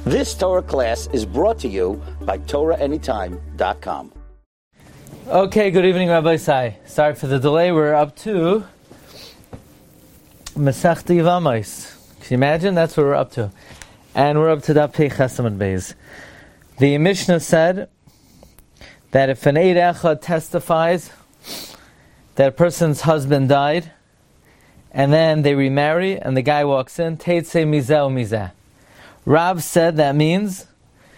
This Torah class is brought to you by TorahAnytime.com. Okay, good evening, Rabbi Sai. Sorry for the delay. We're up to Masechta Yevamos. Can you imagine? That's what we're up to. And we're up to Daf Pei Chesamid Beis. The Mishnah said that if an Eid Echad testifies that a person's husband died, and then they remarry, and the guy walks in, Teitzei Mizeh Mizeh. Rav said that means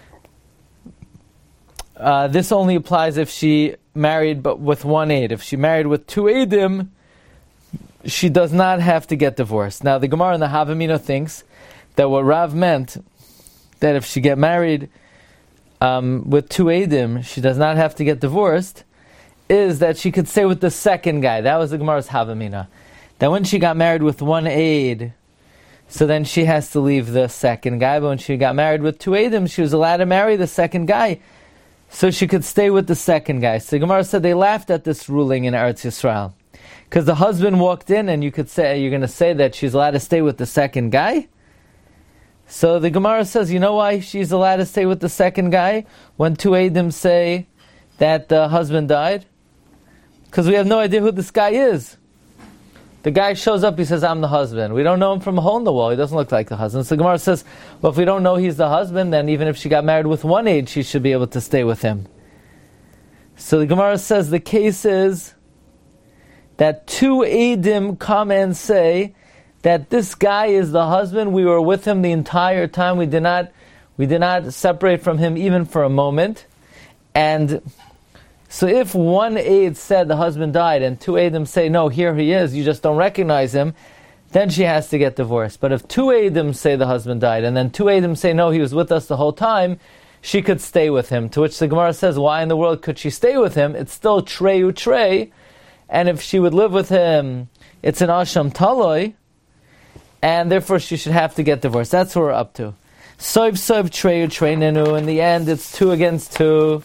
this only applies if she married but with one aid. If she married with two aidim, she does not have to get divorced. Now the Gemara in the Havamina thinks that what Rav meant, that if she get married with two aidim, she does not have to get divorced, is that she could stay with the second guy. That was the Gemara's Havamina. That when she got married with one aid, so then she has to leave the second guy. But when she got married with two aidim, she was allowed to marry the second guy, so she could stay with the second guy. So the Gemara said they laughed at this ruling in Eretz Yisrael, because the husband walked in, and you could say, you're going to say that she's allowed to stay with the second guy? So the Gemara says, you know why she's allowed to stay with the second guy when two aidim say that the husband died? Because we have no idea who this guy is. The guy shows up, he says, I'm the husband. We don't know him from a hole in the wall. He doesn't look like the husband. So the Gemara says, well, if we don't know he's the husband, then even if she got married with one aid, she should be able to stay with him. So the Gemara says the case is that two aidim come and say that this guy is the husband. We were with him the entire time. We did not separate from him even for a moment. And so if one aid said the husband died and two aidim say, no, here he is, you just don't recognize him, then she has to get divorced. But if two aidim say the husband died and then two aidim say, no, he was with us the whole time, she could stay with him. To which the Gemara says, why in the world could she stay with him? It's still treu trei, and if she would live with him, it's an asham taloi, and therefore she should have to get divorced. That's what we're up to. Soiv treu trei nenu. In the end, it's 2 against 2.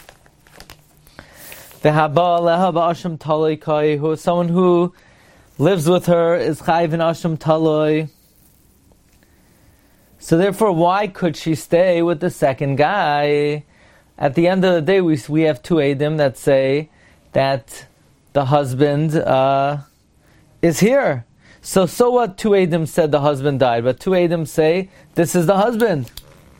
The haba lehaba asham taloi kai, who someone who lives with her is chayv in asham taloi. So therefore, why could she stay with the second guy? At the end of the day, we have two aidim that say that the husband is here. So what? Two aidim said the husband died, but two aidim say this is the husband.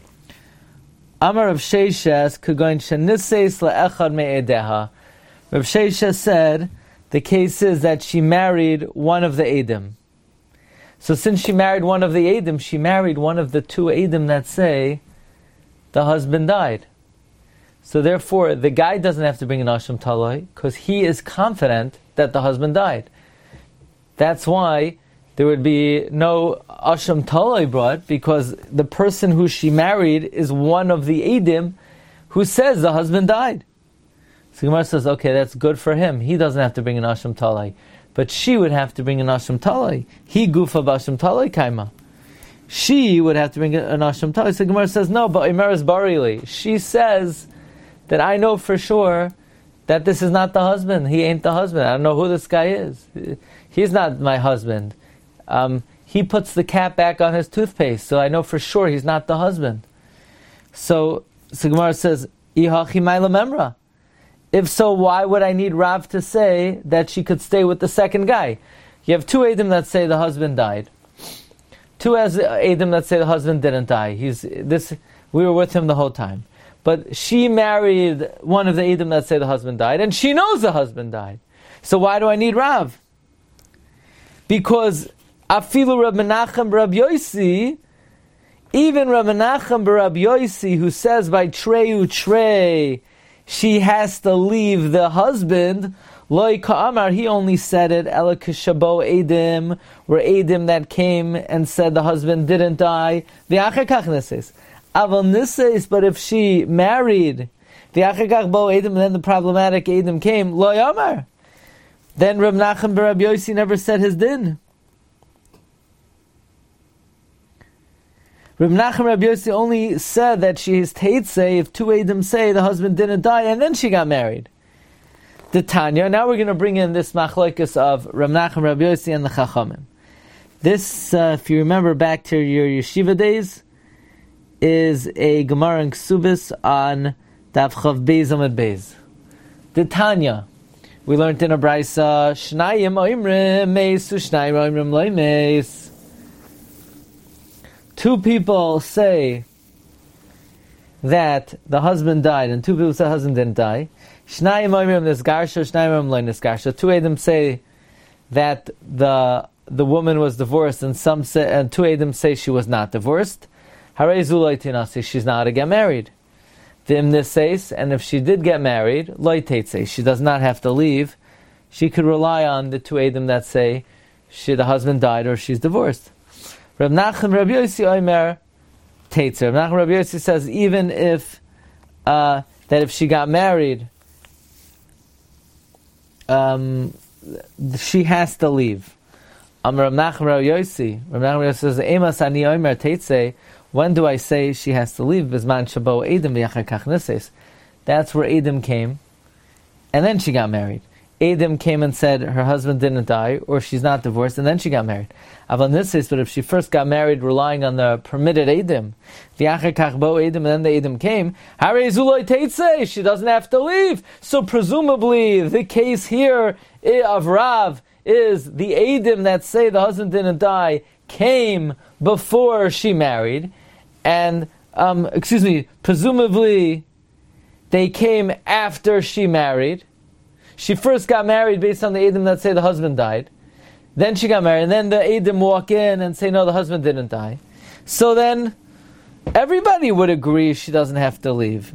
Amar Rav Sheishes kugoin sheniseis leechad me'edeha. Rav Sheishes said the case is that she married one of the aidim. So since she married one of the aidim, she married one of the two aidim that say the husband died. So therefore, the guy doesn't have to bring an asham taloi because he is confident that the husband died. That's why there would be no asham taloi brought, because the person who she married is one of the aidim who says the husband died. So Gemara says, okay, that's good for him. He doesn't have to bring an asham taloi. But she would have to bring an asham taloi. He gufa b'asham taloi kaima. She would have to bring an asham taloi. So Gemara says, no, but Imeres barili. She says that I know for sure that this is not the husband. He ain't the husband. I don't know who this guy is. He's not my husband. He puts the cap back on his toothpaste, so I know for sure he's not the husband. So Gemara says, Ihachi Maila Memra. If so, why would I need Rav to say that she could stay with the second guy? You have two aidim that say the husband died. Two aidim that say the husband didn't die. We were with him the whole time. But she married one of the aidim that say the husband died, and she knows the husband died. So why do I need Rav? Because afilu Rab Menachem Rab Yosi, even Rab Menachem Rab Yosi, who says by treu trei, she has to leave the husband, Loi Ka'amar, he only said it, Ela Kishabo Eidim, were Eidim that came and said the husband didn't die. The Achekach Nises. Aval Nises, but if she married the Achekach Bo Eidim, and then the problematic Eidim came, Loi Amar. Then Rab Nachem Barab Yosi never said his din. Reb Nachem Reb Yossi only said that she is teitzei if two Eidim say the husband didn't die and then she got married. The Tanya. Now we're going to bring in this machlokes of Reb Nachem Reb Yossi and the Chachamim. This, if you remember back to your yeshiva days, is a Gemara in Ksubis on Daf Chav Beis Amud Beis. The Tanya, we learned in a Brisa, Shnayim oimrim meis, Shnayim oimrim loy meis. Two people say that the husband died, and two people say the husband didn't die. Shnayim oimrim nisgarsha, Shnayim oimrim loy nisgarsha. Two Edom say that the woman was divorced, and two Edom say she was not divorced. Harei zu loy tinasi, she's not to get married. V'im says, and if she did get married, loy teitze, she does not have to leave. She could rely on the two Edom that say the husband died or she's divorced. Reb Nachum Reb Yossi Omer teitze. Reb Nachum Reb Yossi says even if that if she got married, she has to leave. Reb Nachum Reb Yossi says, Emas ani Omer teitze. When do I say she has to leave? Bizman shabo Edom v'yachar kach nises. That's where Edom came, and then she got married. Edom came and said her husband didn't die, or she's not divorced, and then she got married. Aval nises, but if she first got married relying on the permitted Edom, v'yachar kach bo Edom, and then the Edom came, harei zu lo teitze, she doesn't have to leave. So presumably the case here of Rav is the Edom that say the husband didn't die came before she married, and presumably they came after she married. She first got married based on the Edom that say the husband died. Then she got married, and then the Edom walk in and say no, the husband didn't die. So then everybody would agree she doesn't have to leave.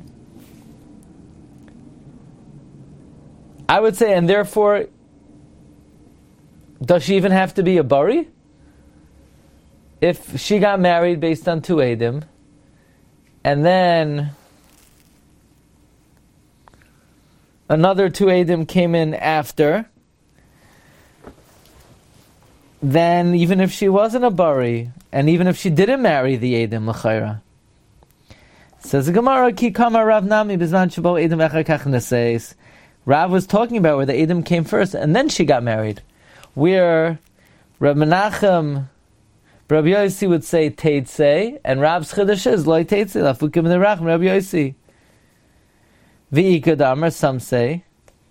I would say, and therefore, does she even have to be a bari? If she got married based on two Edom, and then another two Edom came in after, then even if she wasn't a bari, and even if she didn't marry the Edom, l'chayra, says the Gemara, Ki kama Rav Nami bizman shabo Edom echar kach neseis. Rav was talking about where the Edom came first, and then she got married. Where Reb Menachem, Rabbi Yossi would say teitze, and Rav's chiddush is loy teitze, lafukim nerachim Rabbi Yossi. V'ikadamar, some say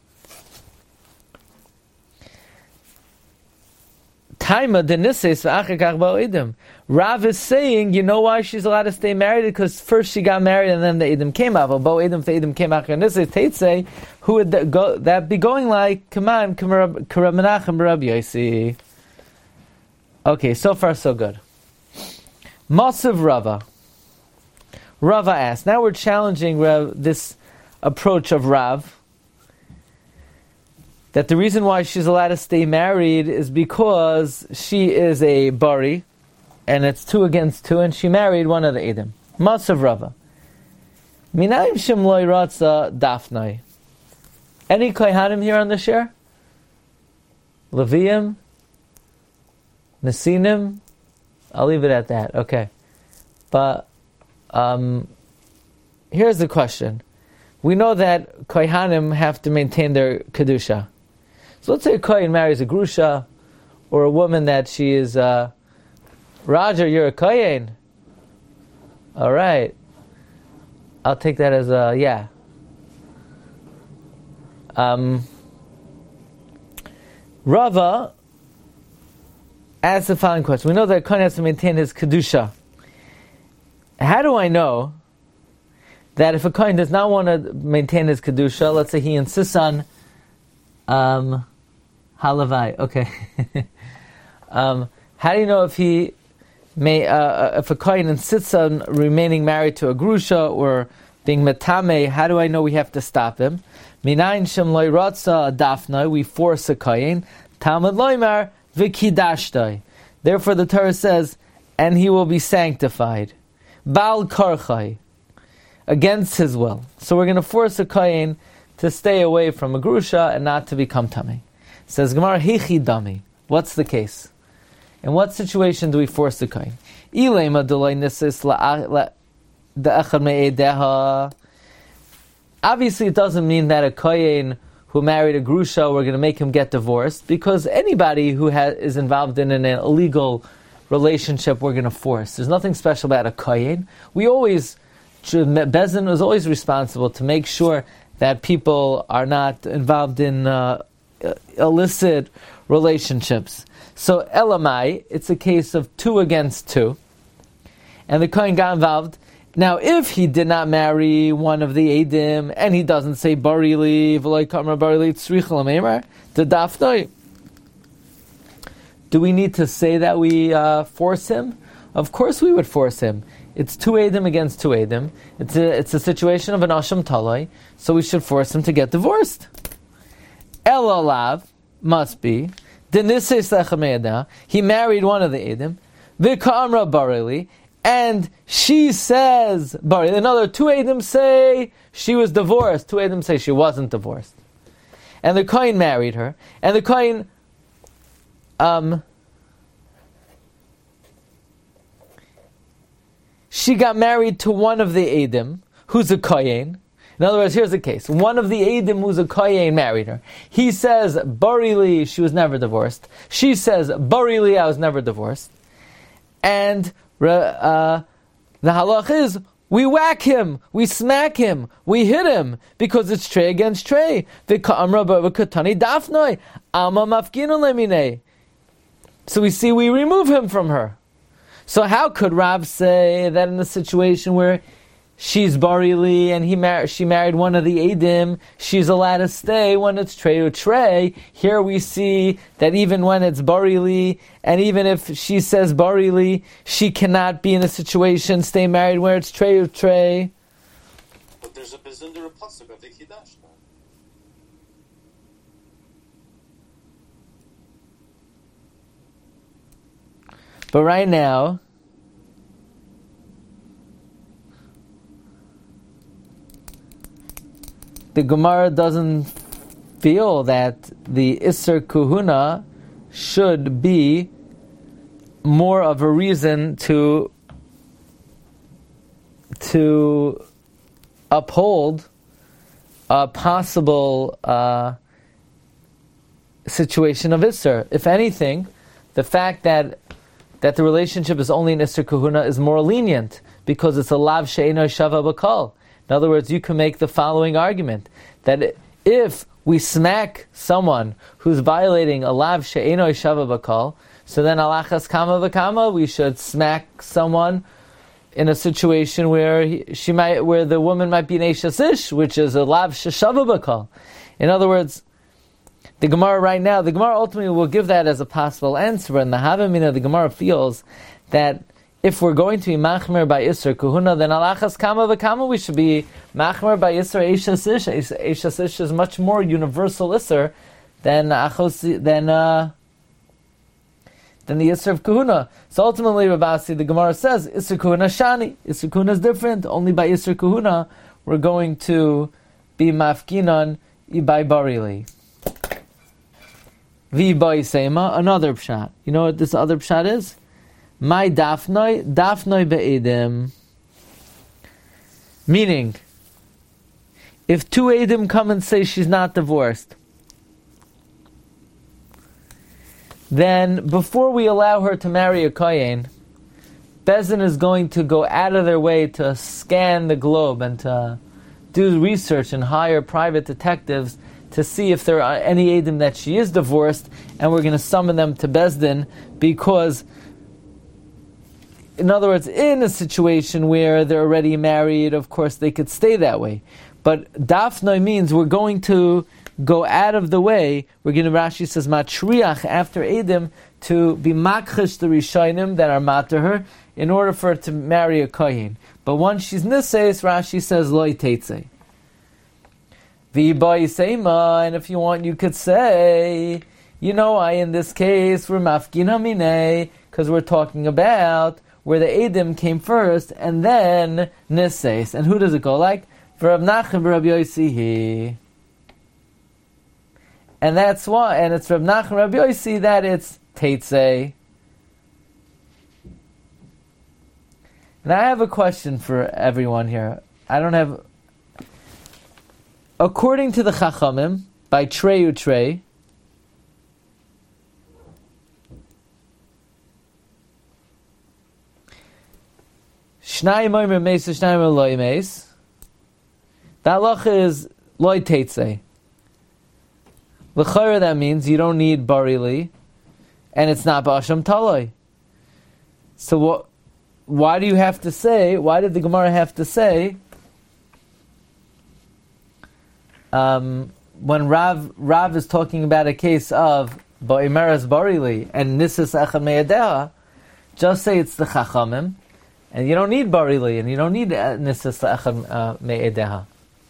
Taima denises v'achar kach bo Edom. Rav is saying, you know why she's allowed to stay married? Because first she got married and then the Edom came out. Bo Edom, the Edom came out. Nises teitze, who would that be going like? Come on, Reb Menachem Rabbi Yossi. Okay, so far so good. Masav Rava. Rava asked. Now we're challenging this approach of Rav, that the reason why she's allowed to stay married is because she is a bari, and it's 2 against 2, and she married one of the Edom. Masav Rava. Minayim shem loy ratza dafnai. Any kohanim here on the share? Leviim? Nesinim? I'll leave it at that. Okay. But here's the question. We know that kohanim have to maintain their kedusha. So let's say a kohen marries a grusha, or a woman that she is Roger, you're a kohen. All right. I'll take that as a yeah. Rava asks the following question. We know that a kohen has to maintain his kedusha. How do I know that if a kohen does not want to maintain his kedusha, let's say he insists on halavai? Okay. How do you know if he if a kohen insists on remaining married to a grusha or being metame? How do I know we have to stop him? Minayin shem loy ratza dafna, we force a kohen. Talmud loymar v'kidashtoi. Therefore, the Torah says, and he will be sanctified. Bal karchai, against his will. So we're going to force a kohen to stay away from a grusha and not to become tamei. Says Gemara, hichi dami. What's the case? In what situation do we force the kohen? Ilema delay nisis de'echad me'edeha. Obviously, it doesn't mean that a kohen who married a grusha, we're going to make him get divorced, because anybody who is involved in an illegal relationship we're going to force. There's nothing special about a kohen. Bezdin is always responsible to make sure that people are not involved in illicit relationships. So Elamai, it's a case of 2 against 2, and the kohen got involved. Now, if he did not marry one of the Eidim, and he doesn't say Barili, V'loi Kamra Barili Tzrich L'Meimar, the Dafnoi, do we need to say that we force him? Of course we would force him. It's 2 Eidim against 2 Eidim. It's a situation of an Asham Talai, so we should force him to get divorced. El Alav must be, he married one of the Eidim, V'Kamra Barili, and she says, another 2 Eidim say she was divorced, 2 Eidim say she wasn't divorced. And the Kohen married her, and the Kohen, she got married to one of the Eidim, who's a Kohen. In other words, here's the case. One of the Eidim who's a Kohen married her. He says, Barili, she was never divorced. She says, Barili, I was never divorced. And the halach is, we whack him, we smack him, we hit him, because it's trey against trey. So we see we remove him from her. So how could Rav say that in a situation where she's Barili and she married one of the Eidim, she's allowed to stay when it's trey or trey? Here we see that even when it's Barili, and even if she says Barili, she cannot be in a situation, stay married where it's trey or trey. But there's a bezunder pasuk of the Kiddush. But right now, the Gemara doesn't feel that the Isser Kuhuna should be more of a reason to uphold a possible situation of Isser. If anything, the fact that the relationship is only an Isser Kuhuna is more lenient, because it's a Lav She'eno Shava B'Kol. In other words, you can make the following argument, that if we smack someone who's violating a Lav She'eno Shava B'Kol, so then alachas kama v'kama, we should smack someone in a situation where where the woman might be an Eishes Ish, which is a Lav Sheshava B'Kol. In other words, the Gemara ultimately will give that as a possible answer, and the Havamina, the Gemara feels that if we're going to be machmer by Isser Kuhuna, then alachas kama v'kama, we should be machmer by Isser Eishes Ish. Eishes Ish is much more universal Isser than the Isser of Kuhuna. So ultimately, Rabasi, the Gemara says, Isser Kuhuna Shani. Isser Kuhuna is different. Only by Isser Kuhuna, we're going to be mafkinan by Barili. V'bai Seima, another pshat. You know what this other pshat is? My dafnoi be'edim. Meaning, if 2 edim come and say she's not divorced, then before we allow her to marry a kohen, Bezin is going to go out of their way to scan the globe and to do research and hire private detectives to see if there are any edim that she is divorced, and we're going to summon them to Bezdin, because, in other words, in a situation where they're already married, of course they could stay that way. But dafnoi means we're going to go out of the way. We're going to, Rashi says, matriach, after edim, to be makchish the rishonim that are mater her, in order for her to marry a kohen. But once she's niseis, Rashi says, loy teitzei. V'bai seima, and if you want, you could say, in this case, we're mafkin haminei, because we're talking about where the edim came first, and then niseis. And who does it go like? V'Rav Nachman v'Rav Yosi. And that's why, and it's Rav Nachman Rav Yosi that it's teitzei. And I have a question for everyone here. According to the Chachamim, by Trey Utrey, Shnayim omer meis, shnayim omer loy meis. The halacha is loy teitzei. L'chayra, that means you don't need barili, and it's not b'asham taloi. So what? Why do you have to say? Why did the Gemara have to say? When Rav is talking about a case of ba'imeras barili and nisas echad me'edeha, just say it's the chachamim, and you don't need barili, and you don't need nisas echad me'edeha.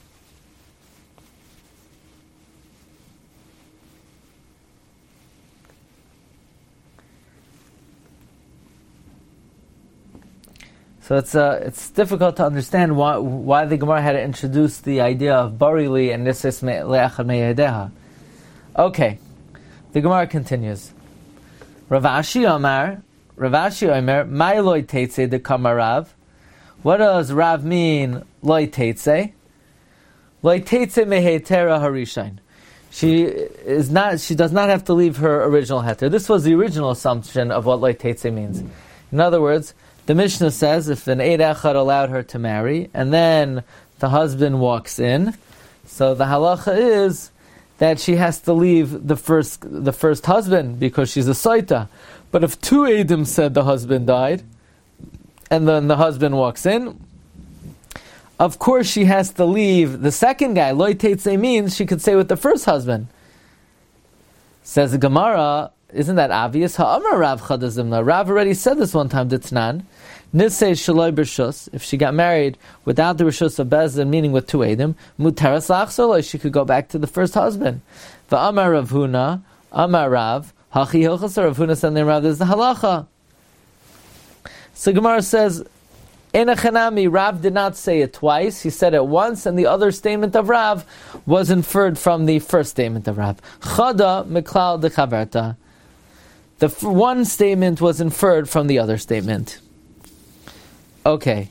So it's difficult to understand why the Gemara had to introduce the idea of barili and nisis le'achad me'edeha. Okay, the Gemara continues. Rav Ashi Omer, my loy teitze de kamarav. What does Rav mean? Loy teitze. Loy teitze mehetera harishain. She does not have to leave her original heter. This was the original assumption of what loy teitze means. In other words, the Mishnah says if an Eid Echad allowed her to marry, and then the husband walks in, so the halacha is that she has to leave the first husband because she's a soita. But if two Eidim said the husband died, and then the husband walks in, of course she has to leave the second guy. Loy teitze means she could stay with the first husband. Says the Gemara, isn't that obvious? Ha'amar Rav Chadazimna. Rav already said this one time. Ditnan nisei shaloi b'rshus. If she got married without the rishus of Bezdin, meaning with two edim, muteras lachzoloi, she could go back to the first husband. Va'amar Rav Huna, Amar Rav, hachi hilchas. Rav Huna said to Rav, this is the halacha. So Gemara says, Enachanami, Rav did not say it twice. He said it once, and the other statement of Rav was inferred from the first statement of Rav. Chada miklal de chaverta. The one statement was inferred from the other statement. Okay.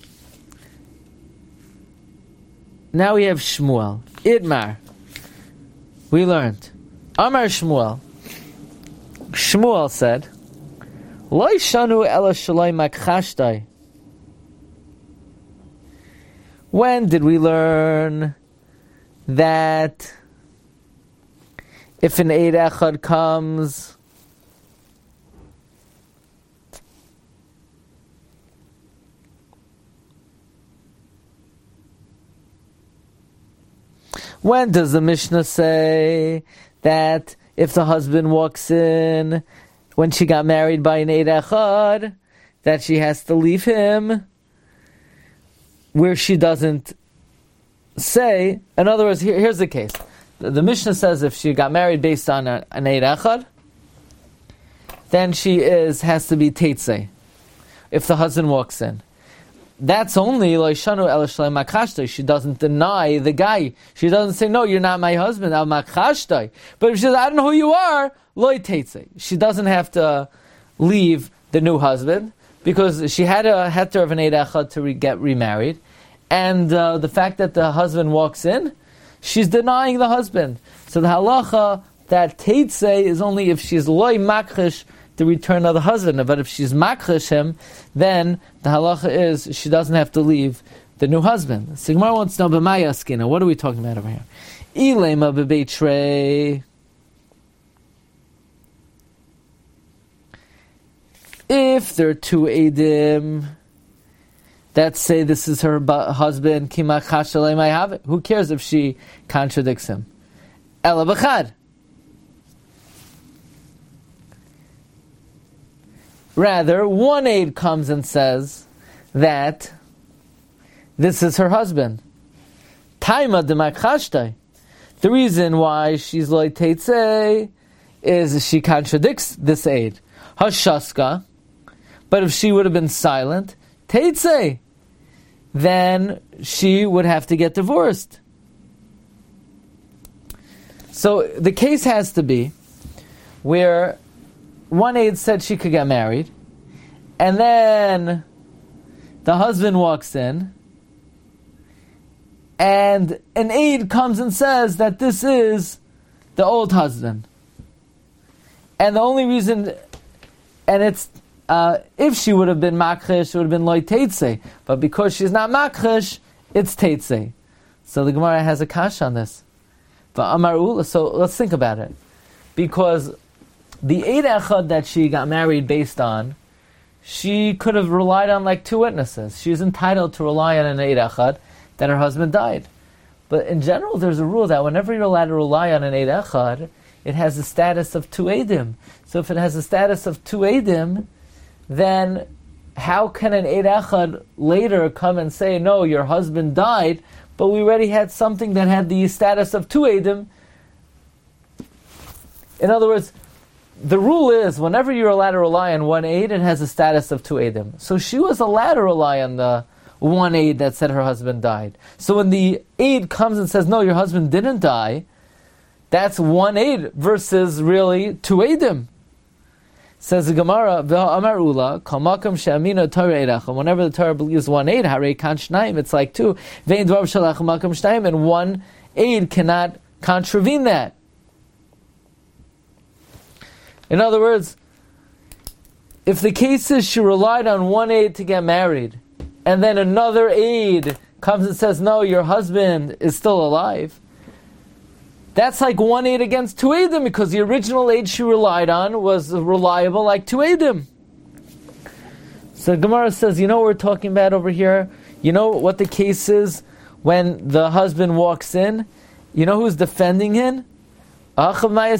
Now we have Shmuel. Idmar. We learned. Amar Shmuel. Shmuel said, Loi shanu ela shaloi makhashtai. When did we learn that if an Eid Echad comes, when does the Mishnah say that if the husband walks in when she got married by an Eid Echad, that she has to leave him? Where she doesn't say, in other words, here's the case. The Mishnah says if she got married based on an Eid Echad, then she has to be Teitzei, if the husband walks in. That's only Loishanu El Shalem Makashtai. She doesn't deny the guy. She doesn't say, no, you're not my husband, Al Makashtai. But if she says, I don't know who you are, Loi Teitzei. She doesn't have to leave the new husband, because she had a heter of an Eid Echad to get remarried, and the fact that the husband walks in, she's denying the husband. So the halacha that Teitzei is only if she's loy makrish the return of the husband, but if she's makrish him, then the halacha is she doesn't have to leave the new husband. Sigmar wants to know b'maya skina. What are we talking about over here? Ilema b'beitrei. If there are two Eidim that say this is her husband, Kima Chashalei may have it. Who cares if she contradicts him? Ela b'chad. Rather, one Eid comes and says that this is her husband. Taima d'makashtai. The reason why she's loy teitzei is she contradicts this Eid. Hashaska. But if she would have been silent, Teitzei, then she would have to get divorced. So the case has to be where one Eid said she could get married, and then the husband walks in, and an Eid comes and says that this is the old husband. And the only reason, and it's if she would have been makrish, it would have been loy teitze. But because she's not makrish, it's teitze. So the Gemara has a kash on this. So let's think about it. Because the Eid Echad that she got married based on, she could have relied on like two witnesses. She's entitled to rely on an Eid Echad that her husband died. But in general, there's a rule that whenever you're allowed to rely on an Eid Echad, it has the status of two Eidim. So if it has the status of two Eidim, then how can an Eid Echad later come and say, no, your husband died, but we already had something that had the status of two Eidim? In other words, the rule is, whenever you're allowed to rely on one Eid, it has the status of two Eidim. So she was allowed to rely on the one Eid that said her husband died. So when the Eid comes and says, no, your husband didn't die, that's one Eid versus really two Eidim. Says the Gemara, Amar Ula, Kal Makam She'amina Torah Eidacham. Whenever the Torah believes one Eid, Harei Kan Shnayim, it's like two. Vein Dvar Shalach Makam Shnayim, and one Eid cannot contravene that. In other words, if the case is she relied on one Eid to get married, and then another Eid comes and says, no, your husband is still alive, that's like one Eid against two Eidim, because the original Eid she relied on was reliable like two Eidim. So Gemara says, you know what we're talking about over here? You know what the case is when the husband walks in? You know who's defending him? The Tanya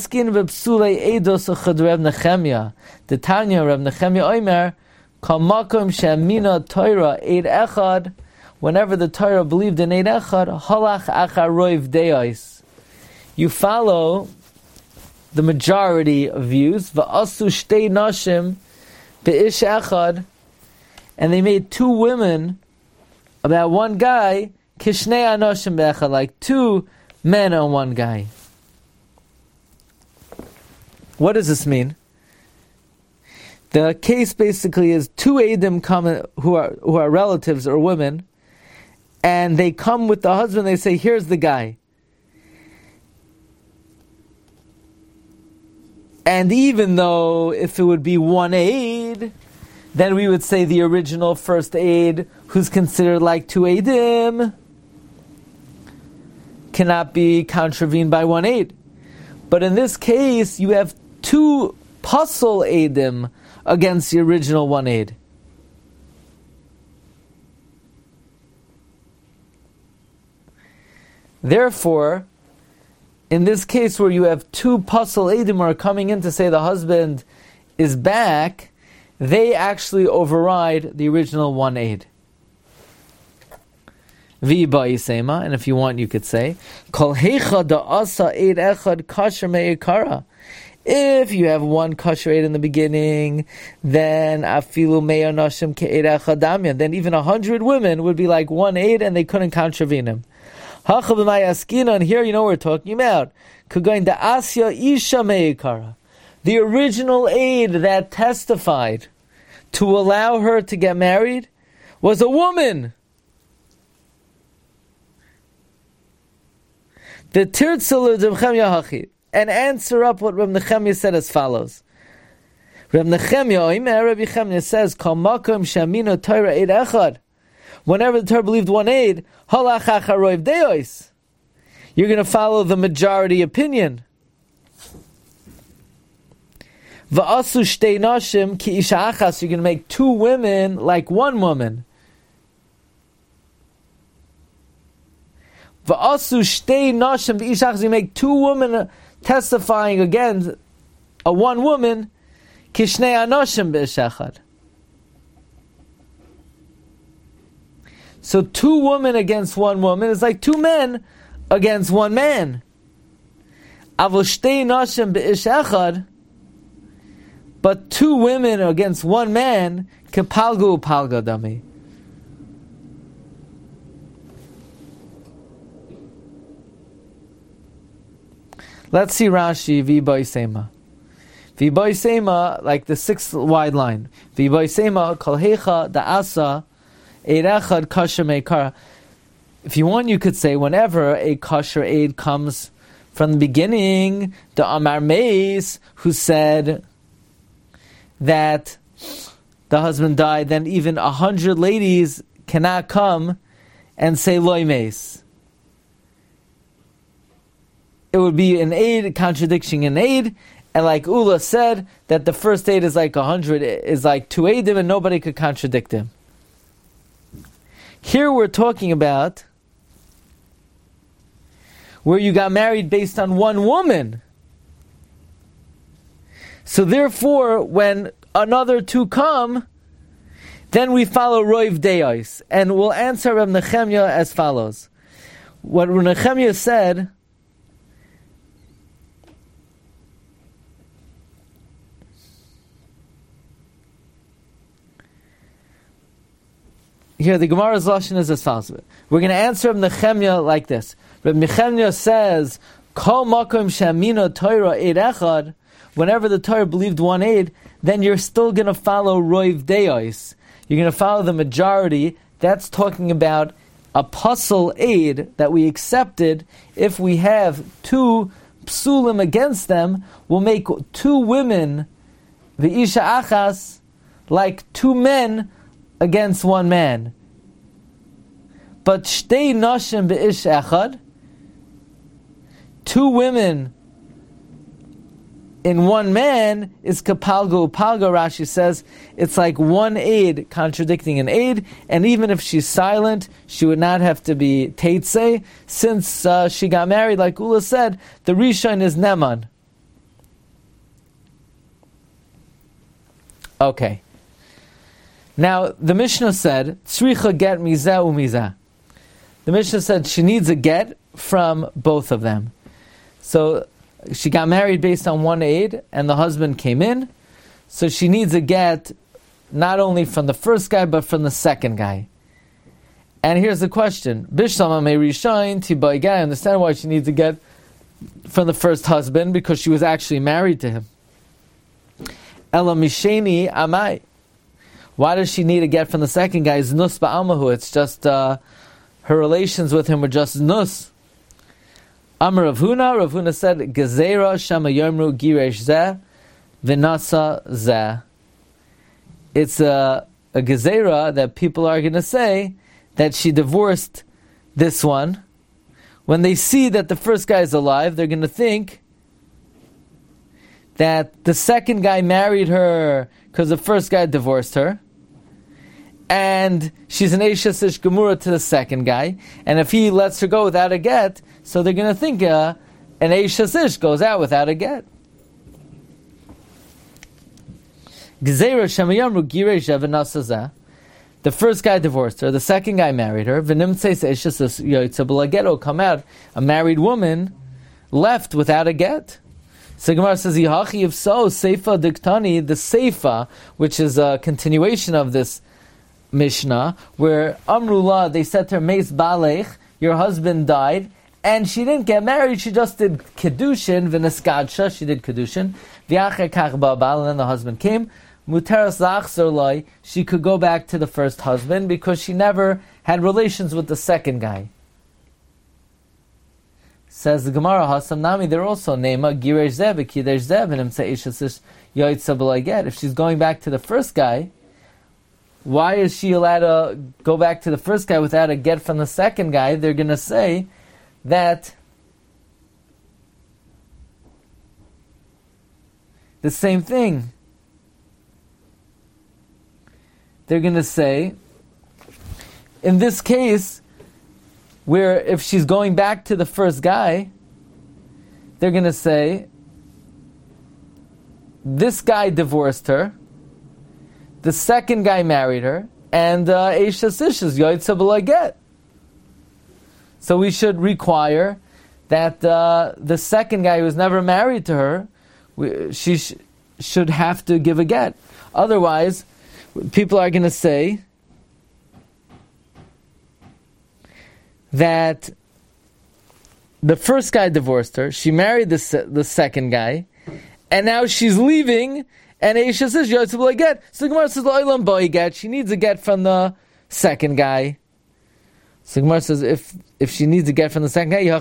Reb Nechemia Omer, Kamakom Shemina Torah Eid Echad. Whenever the Torah believed in Eid Echad, Halach Achar Roiv Deis. You follow the majority of views. Va'asu Shtei Nashim Be'ish Echad, and they made two women about one guy. Kishnei Anashim Be'echad, like two men on one guy. What does this mean? The case basically is two Eidim come who are relatives or women, and they come with the husband. They say, "Here's the guy." And even though if it would be one Eid, then we would say the original first Eid, who's considered like two Eidim, cannot be contravened by one Eid. But in this case, you have two Pasol Eidim against the original one Eid. Therefore, in this case where you have two Pasol Eidim are coming in to say the husband is back, they actually override the original one Eid. V'ba'isema, and if you want, you could say, Kol heicha da'asa Eid echad kasher me'ikara. If you have one kasher Eid in the beginning, then afilu me'ar nashim ke'eid echad damyan. Then even 100 women would be like one Eid, and they couldn't contravene him. Hacha b'mayaskina, and here you know what we're talking about. K'goin da'asya isha me'ikara. The original Eid that testified to allow her to get married was a woman. The Tirtzal of Reb Nechemia Hachi, and answer up what Reb Nechemia said as follows. Reb Nechemia, Reb Nechemia says, Kal makom shamina Torah Eid echad. Whenever the Torah believed one Eid, halach achar roiv deos. You're going to follow the majority opinion. Va'asu shtei nashim ki isha achas. You're going to make two women like one woman. Va'asu shtei nashim v'isha achas. You make two women testifying against a one woman. Kishnei anashim b'isha echad. So two women against one woman is like two men against one man. Avol shtei nashim b'isha echad. But two women against one man, kepalgu palga dami. Let's see Rashi, v'boisema. V'boisema, like the sixth wide line. V'boisema, kol heicha da'asa, eid echad kasher me'ikara. If you want, you could say, whenever a kasher aid comes from the beginning, the Amar Meis, who said that the husband died, then even 100 ladies cannot come and say loy meis. It would be an aid, contradicting an aid, and like Ula said, that the first aid is like 100, is like 2 aidim, and nobody could contradict him. Here we're talking about where you got married based on one woman. So therefore, when another 2 come, then we follow Roiv Deis. And we'll answer Reb Nechemya as follows. What Reb Nechemya said, here the Gemara's Lashon is as follows. We're going to answer Reb Nechemya like this. Reb Nechemya says, Kol makom shamino Torah eid echad. Whenever the Torah believed one aid, then you're still going to follow Roiv Deis. You're going to follow the majority. That's talking about a puzzle aid that we accepted. If we have 2 psulim against them, we'll make 2 women, the isha achas, like 2 men against 1 man. But shtei nashim be'ish echad, 2 women in 1 man is kapalgo upalga. Rashi says it's like 1 aid contradicting an aid, and even if she's silent, she would not have to be teitzei, since she got married, like Ula said, the rishon is neman. Okay. Now the Mishnah said tzricha get mizeh umizeh. The Mishnah said she needs a get from both of them. So she got married based on 1 aid, and the husband came in. So she needs a get not only from the first guy, but from the second guy. And here's the question. Bishlama may rishain tibai guy. I understand why she needs a get from the first husband, because she was actually married to him. Ela misheni amai. Why does she need a get from the second guy? It's nus ba'almahu. It's just her relations with him were just nus. Amar Rav Huna said, Gezerah shama yomru giresh zeh v'nasa zeh. It's a gezerah that people are going to say that she divorced this one. When they see that the first guy is alive, they're going to think that the second guy married her because the first guy divorced her, and she's an Eishes Ish Gemura to the second guy, and if he lets her go without a get, so they're going to think an Eishes Ish goes out without a get. The first guy divorced her, the second guy married her, a get will come out, a married woman left without a get. So Gemara says, if so, Seifa Diktani, the Seifa, which is a continuation of this Mishnah, where Amrullah, they said to her, Meis Balech, your husband died, and she didn't get married, she just did Kedushin, V'neskadsha, she did Kedushin, V'yacher kach ba'bal, and then the husband came, Muteras lachzor loi, she could go back to the first husband, because she never had relations with the second guy. Says the Gemara, Hasam Nami, they're also Nema, Giresh Zeh, V'kidesh Zeh, V'nim Se'ishasish Yoitza B'lai. If she's going back to the first guy, why is she allowed to go back to the first guy without a get from the second guy? They're going to say that the same thing. They're going to say, in this case, where if she's going back to the first guy, they're going to say, this guy divorced her, the second guy married her, and Eishes Ish is Yoitza B'lai get. So we should require that the second guy who was never married to her, she should have to give a get. Otherwise, people are going to say that the first guy divorced her, she married the second guy, and now she's leaving, and Aisha says, Yotzei B'lai get. So the Gemara says, L'olam boi get. She needs a get from the second guy. So the Gemara says, if she needs a get from the second guy,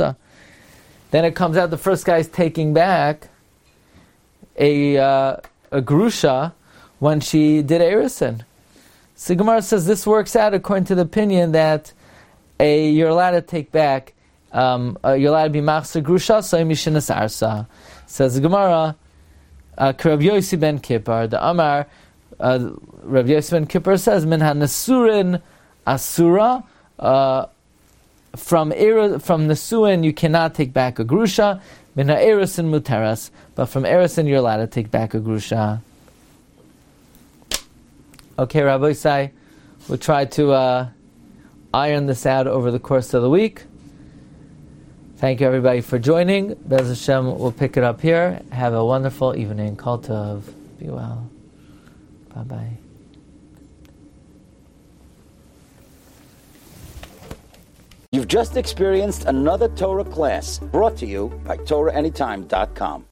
then it comes out the first guy is taking back a a grusha when she did erisin. So Gemara says this works out according to the opinion that you're allowed to take back, you're allowed to be machzir grusha, so mishinas arsa. Says the Gemara, Rav Yossi ben Kippur, the Amar, Rav Yossi ben Kippur says, min ha-nesurin asura, from nesuin you cannot take back a grusha, min ha-erisin muteras, but from erisin you're allowed to take back a grusha. Okay, Rabbi Isai, we'll try to iron this out over the course of the week. Thank you everybody for joining. Bez Hashem, we'll pick it up here. Have a wonderful evening. Kol tov. Be well. Bye-bye. You've just experienced another Torah class brought to you by TorahAnytime.com.